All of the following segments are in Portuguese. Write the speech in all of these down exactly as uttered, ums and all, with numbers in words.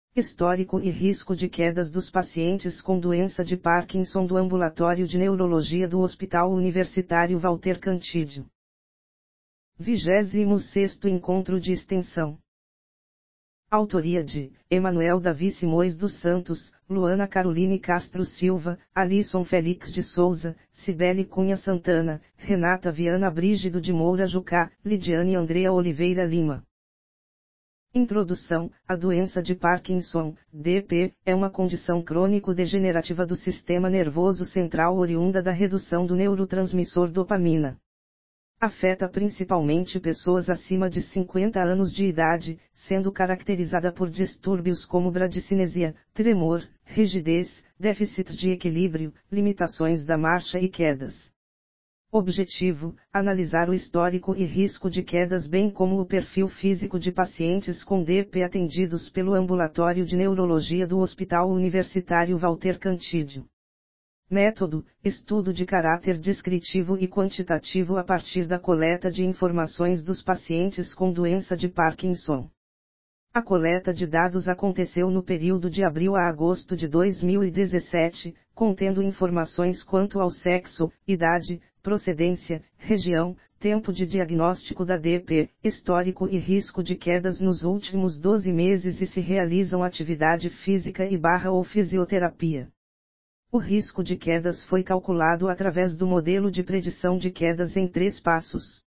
Histórico e risco de quedas dos pacientes com doença de Parkinson do Ambulatório de Neurologia do Hospital Universitário Walter Cantídio. vigésimo sexto Encontro de Extensão. Autoria de Emanuel Davi Simões dos Santos, Luana Caroline Castro Silva, Alisson Félix de Souza, Cibele Cunha Santana, Renata Viana Brígido de Moura Jucá, Lidiane Andrea Oliveira Lima. Introdução: a doença de Parkinson, D P, é uma condição crônico-degenerativa do sistema nervoso central oriunda da redução do neurotransmissor dopamina. Afeta principalmente pessoas acima de cinquenta anos de idade, sendo caracterizada por distúrbios como bradicinesia, tremor, rigidez, déficits de equilíbrio, limitações da marcha e quedas. Objetivo: analisar o histórico e risco de quedas bem como o perfil físico de pacientes com D P atendidos pelo Ambulatório de Neurologia do Hospital Universitário Walter Cantídio. Método: estudo de caráter descritivo e quantitativo a partir da coleta de informações dos pacientes com doença de Parkinson. A coleta de dados aconteceu no período de abril a agosto de dois mil e dezessete, contendo informações quanto ao sexo, idade, procedência, região, tempo de diagnóstico da D P, histórico e risco de quedas nos últimos doze meses e se realizam atividade física e barra ou fisioterapia. O risco de quedas foi calculado através do modelo de predição de quedas em três passos.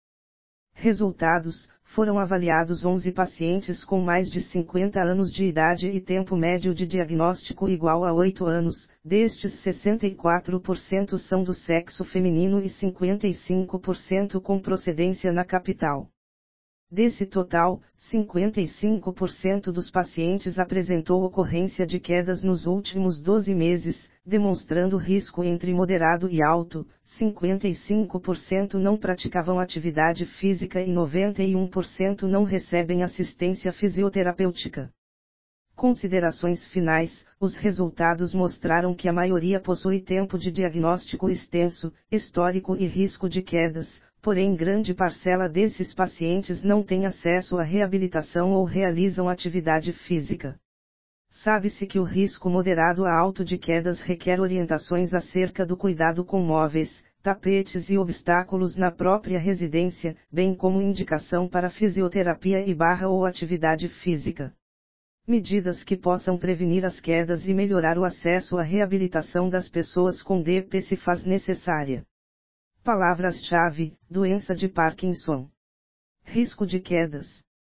Resultados: foram avaliados onze pacientes com mais de cinquenta anos de idade e tempo médio de diagnóstico igual a oito anos, destes sessenta e quatro por cento são do sexo feminino e cinquenta e cinco por cento com procedência na capital. Desse total, cinquenta e cinco por cento dos pacientes apresentou ocorrência de quedas nos últimos doze meses, demonstrando risco entre moderado e alto, cinquenta e cinco por cento não praticavam atividade física e noventa e um por cento não recebem assistência fisioterapêutica. Considerações finais: os resultados mostraram que a maioria possui tempo de diagnóstico extenso, histórico e risco de quedas. Porém, grande parcela desses pacientes não tem acesso à reabilitação ou realizam atividade física. Sabe-se que o risco moderado a alto de quedas requer orientações acerca do cuidado com móveis, tapetes e obstáculos na própria residência, bem como indicação para fisioterapia e barra ou atividade física. Medidas que possam prevenir as quedas e melhorar o acesso à reabilitação das pessoas com D P se faz necessária. Palavras-chave: doença de Parkinson, risco de quedas,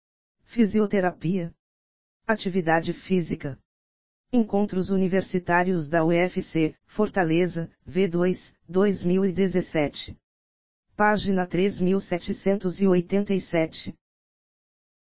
fisioterapia, atividade física. Encontros Universitários da U F C, Fortaleza, V dois, dois mil e dezessete. Página três mil setecentos e oitenta e sete.